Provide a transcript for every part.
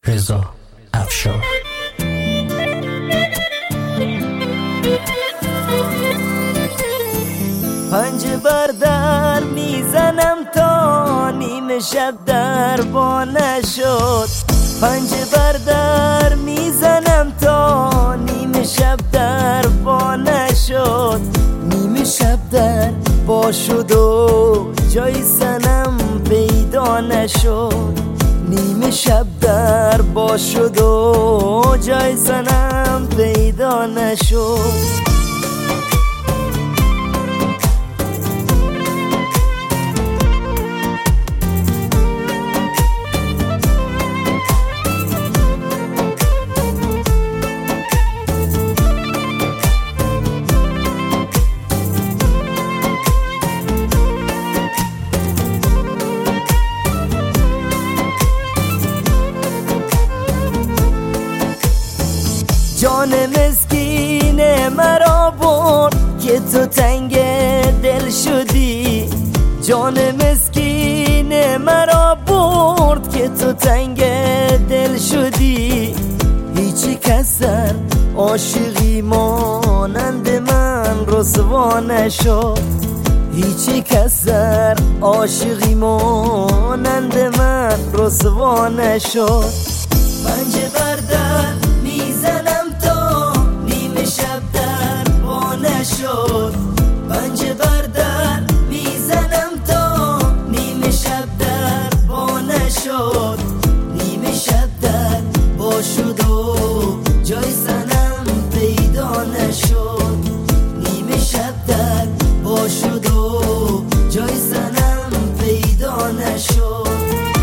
رضا افشار. پنجه بر در میزنم تا نیم شب در با نشد. پنجه بر در میزنم تا نیم شب در با نشد. نیم شب در با شد و جای سنم پیدا نشد. نیم شب در با شد و جای سنم پیدا نشد. جان مسکین مرا برد که تو تنگ دل شدی. جان مسکین مرا برد که تو تنگ دل شدی. هیچ کس در عاشقی مانند من رسوا نشد. هیچ کس در عاشقی مانند من رسوا نشد. پنجه بر در میزنم تا نیم شب در با نشد. پنجه بر در میزنم تا نیم شب در با نشد. نیم شب در با شد و جای سنم پیدا نشد. نیم شب در با شد و جای سنم پیدا نشد.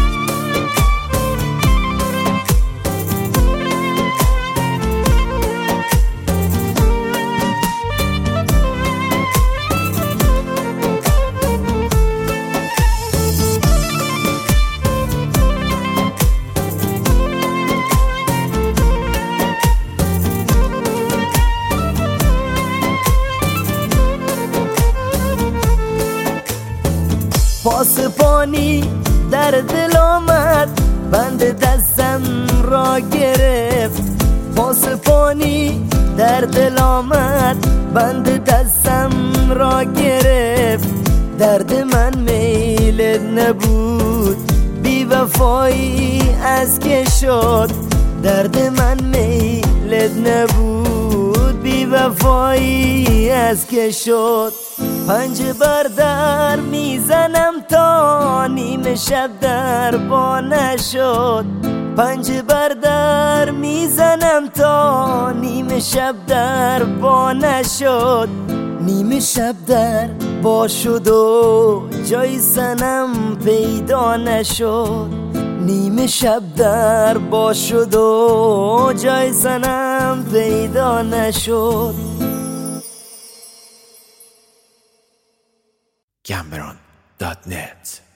پاسبانی در دل آمد، بند دستم را گرفت. پاسبانی در دل آمد، بند دستم را گرفت. درد من میلت نبود، بی وفایی از که شد. درد من میلت نبود، بی وفایی از که شد. پنجه بر در میزنم تا نیم شب در با نشد. پنجه بر در میزنم تا نیم شب در با نشد. نیم شب در با شد و جای سنم پیدا نشد. نیم شب در با شد و جای سنم پیدا نشد. Cameron.net